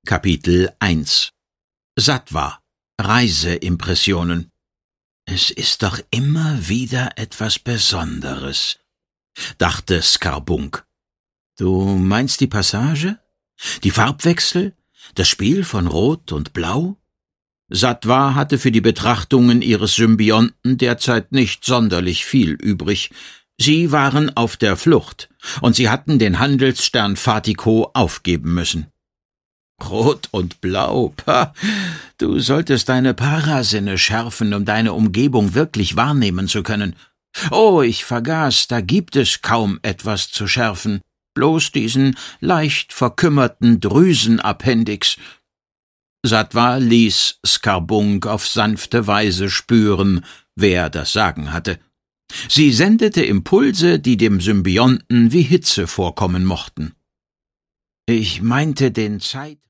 Kapitel 1 Sattva – Reiseimpressionen. »Es ist doch immer wieder etwas Besonderes«, dachte Skarbunk. »Du meinst die Passage? Die Farbwechsel? Das Spiel von Rot und Blau?« Sattva hatte für die Betrachtungen ihres Symbionten derzeit nicht sonderlich viel übrig. Sie waren auf der Flucht, und sie hatten den Handelsstern Fatiko aufgeben müssen. »Rot und Blau, pah, du solltest deine Parasinne schärfen, um deine Umgebung wirklich wahrnehmen zu können. Oh, ich vergaß, da gibt es kaum etwas zu schärfen, bloß diesen leicht verkümmerten Drüsenappendix.« Sattva ließ Skarbunk auf sanfte Weise spüren, wer das Sagen hatte. Sie sendete Impulse, die dem Symbionten wie Hitze vorkommen mochten. »Ich meinte den